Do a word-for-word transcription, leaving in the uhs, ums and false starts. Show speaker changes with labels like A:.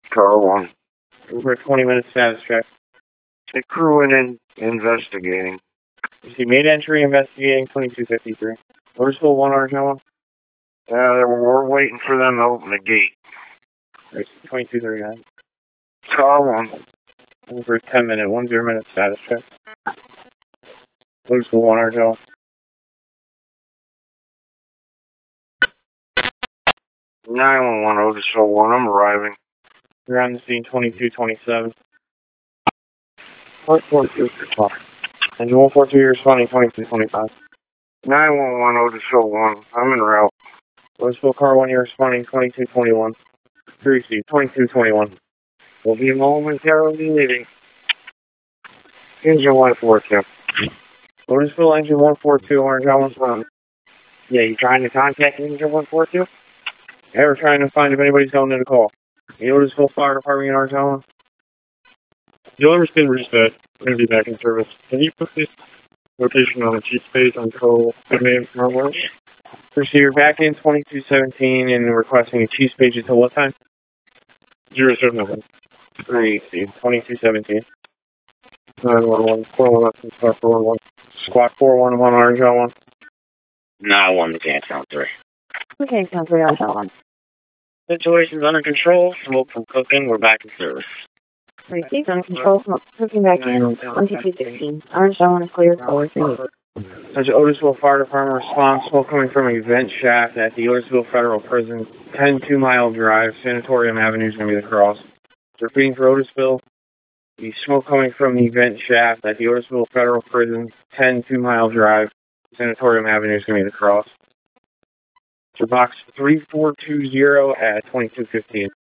A: Car one.
B: Over a twenty minute status check.
A: The crew went in investigating.
B: You see made entry investigating twenty-two fifty-three. Noticeable one Orange one.
A: Uh, we're waiting for them to open the gate.
B: twenty-two thirty-nine.
A: Car one.
B: Over a ten minute, one zero minute status check. Noticeable one Orange one.
A: nine one one Otisville one, I'm arriving.
B: You're on the scene twenty-two twenty-seven. one forty-two, Engine one forty-two, you're responding twenty-two twenty-five.
A: nine one one Otisville one, I'm en route.
B: Otisville car one, you're responding twenty-two twenty-one. three C, twenty-two twenty-one.
A: We'll be momentarily leaving. Engine one forty-two.
B: Otisville, engine one forty-two, Orange Island one.
A: Yeah, you trying to contact Engine one forty-two?
B: Yeah, we're trying to find if anybody's going in a call. The Otisville Fire Department in Orange Island.
C: The alarm's been reset. We're going to be back in service. Can you put this location on the chief's page until good name tomorrow morning?
B: First, you're back in twenty-two seventeen and requesting a chief's page until what time?
C: Zero seven one.
B: three C, twenty-two seventeen.
C: nine one one. four one one. Squad four one one.
B: Squad four one one, Orange Island.
A: nine one, we can't count three.
D: We can't count three, Orange Island.
A: Situation's under control. Smoke from cooking. We're back in service.
D: Received under control, smoke cooking back in twenty-two sixteen. Orange Island is clear, forward three.
B: There's Otisville Fire Department response, smoke coming from a vent shaft at the Otisville Federal Prison, ten two mile drive, Sanatorium Avenue is going to be the cross. Repeating for Otisville, the smoke coming from the vent shaft at the Otisville Federal Prison, ten two mile drive, Sanatorium Avenue is going to be the cross. So box three four two zero at twenty-two fifteen.